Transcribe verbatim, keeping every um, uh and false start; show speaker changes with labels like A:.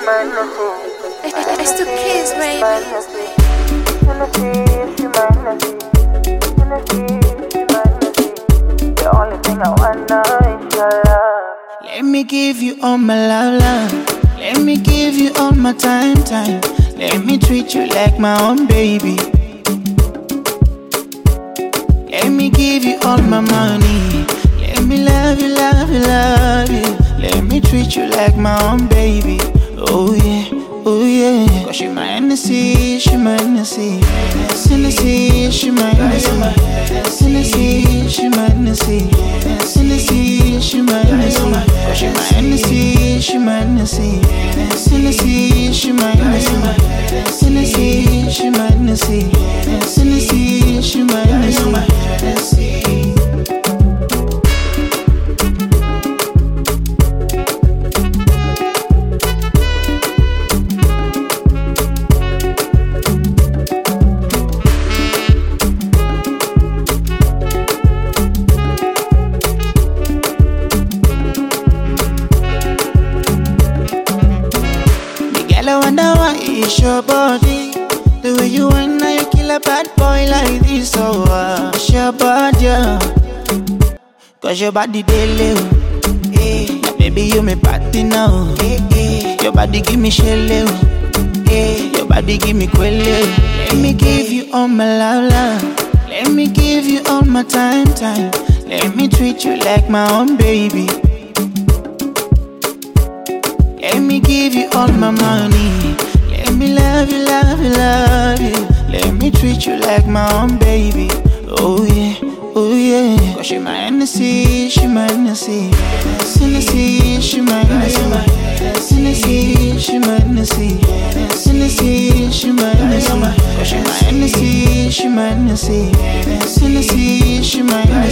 A: It's the kids, baby.
B: The only thing I wanna is your love.
C: Let me give you all my love, love. Let me give you all my time, time. Let me treat you like my own baby. Let me give you all my money. Let me love you, love you, love you. Let me treat you like my own baby. Oh yeah, oh yeah. Cause she my Hennessy, she my Hennessy. Hennessy, she my Hennessy. Hennessy, she my Hennessy. Hennessy, she my Hennessy. Cause she my Hennessy, she my Hennessy. Hennessy, she my Hennessy. Hennessy, she my Hennessy. Hennessy, she my Hennessy. I wonder why it's your body. The way you want now, you kill a bad boy like this. So uh, it's your body, yeah. Cause your body daily, oh. Hey, now baby you me party now. Hey, hey. Your body give me shell, oh. Hey, your body give me quelle. Let me give you all my love, love. Let me give you all my time, time. Let me treat you like my own baby. Let me give you all my money. Let me love you, love you, love you. Let me treat you like my own baby. Oh yeah, oh yeah. Cause she my Hennessy, she my Hennessy. Hennessy, she my Hennessy. Hennessy, she my Hennessy. Hennessy, she my Hennessy. Cause she my Hennessy, she my Hennessy. Hennessy, she my Hennessy.